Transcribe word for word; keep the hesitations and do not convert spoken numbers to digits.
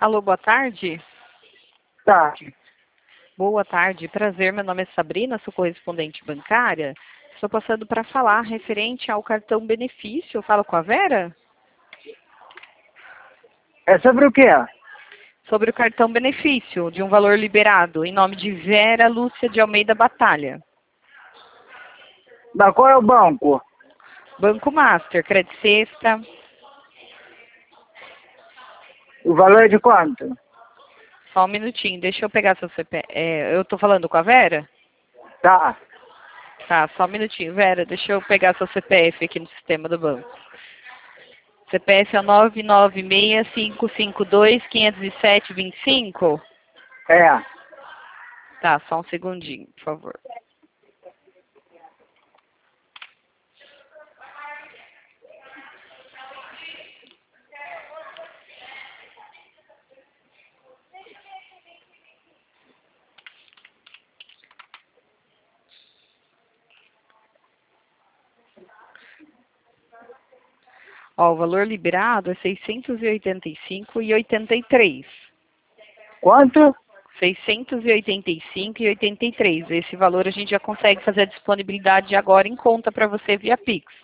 Alô, boa tarde. Tarde. Boa tarde, prazer. Meu nome é Sabrina, sou correspondente bancária. Estou passando para falar referente ao cartão benefício. Eu falo com a Vera? É sobre o quê? Sobre o cartão benefício, de um valor liberado, em nome de Vera Lúcia de Almeida Batalha. Da qual é o banco? Banco Master, Crédito Sexta. O valor é de quanto? Só um minutinho, deixa eu pegar seu C P F. É, eu estou falando com a Vera? Tá. Tá, só um minutinho. Vera, deixa eu pegar seu C P F aqui no sistema do banco. C P F é nove nove seis, cinco cinco dois, cinco zero sete, dois cinco? É. Tá, só um segundinho, por favor. Ó, o valor liberado é seiscentos e oitenta e cinco reais e oitenta e três centavos. Quanto? seiscentos e oitenta e cinco reais e oitenta e três centavos. Esse valor a gente já consegue fazer a disponibilidade agora em conta para você via Pix.